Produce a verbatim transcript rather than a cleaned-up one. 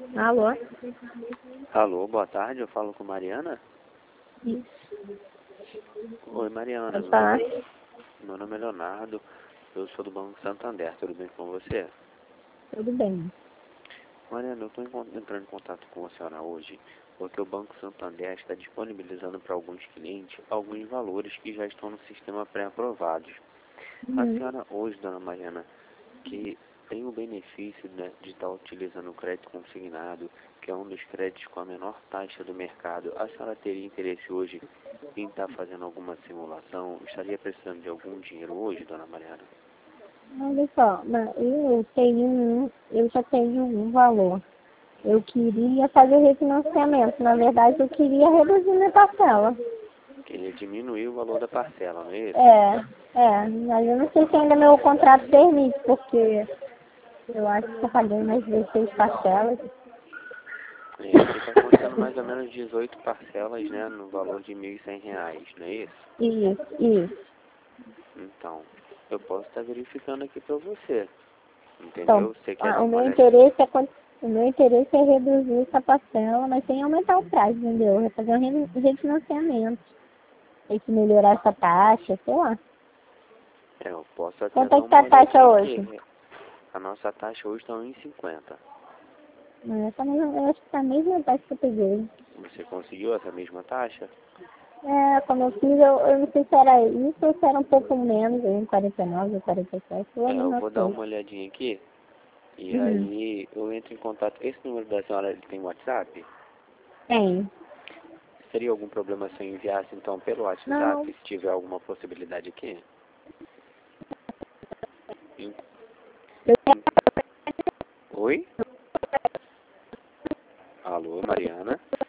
Alô? Alô, boa tarde, eu falo com Mariana? Isso. Oi, Mariana, Pode meu falar? nome, meu nome é Leonardo, eu sou do Banco Santander, tudo bem com você? Tudo bem. Mariana, eu estou entrando em contato com a senhora hoje, porque o Banco Santander está disponibilizando para alguns clientes alguns valores que já estão no sistema pré-aprovados. A Uhum. senhora hoje, dona Mariana, que tem o benefício, né, de estar utilizando o crédito consignado, que é um dos créditos com a menor taxa do mercado, a senhora teria interesse hoje em estar fazendo alguma simulação? Estaria precisando de algum dinheiro hoje, dona Mariana? Olha só, mas eu tenho um, eu já tenho um valor. Eu queria fazer refinanciamento. Na verdade, eu queria reduzir minha parcela. Queria diminuir o valor da parcela, não é isso? É, é, mas eu não sei se ainda meu contrato permite, porque eu acho que eu paguei mais dezesseis parcelas. É, aqui está contando mais ou menos dezoito parcelas, né, no valor de mil e cem reais, não é isso? Isso, isso. Então, eu posso estar verificando aqui para você, Então, entendeu? Você quer a- dar o uma meu olhadinha? interesse é con- o meu interesse é reduzir essa parcela, mas sem aumentar o prazo, entendeu? É fazer um re- refinanciamento. Tem que melhorar essa taxa, sei lá. É, eu posso até Quanto é dar que tá uma a taxa olhadinha hoje? aqui. A nossa taxa hoje está um e cinquenta. É, tá, mais- eu acho que tá a mesma taxa que eu peguei. Você conseguiu essa mesma taxa? É, quando eu fiz, eu, eu não sei se era isso ou se era um pouco menos, em quarenta e nove ou quarenta e sete, ou a É, eu mesma vou dar coisa. uma olhadinha aqui. E Uhum. aí eu entro em contato. Esse número da senhora ele tem WhatsApp? Tem. Seria algum problema se eu enviasse então pelo WhatsApp, Não, se tiver alguma possibilidade aqui? Em- eu em- Oi? Alô, Mariana?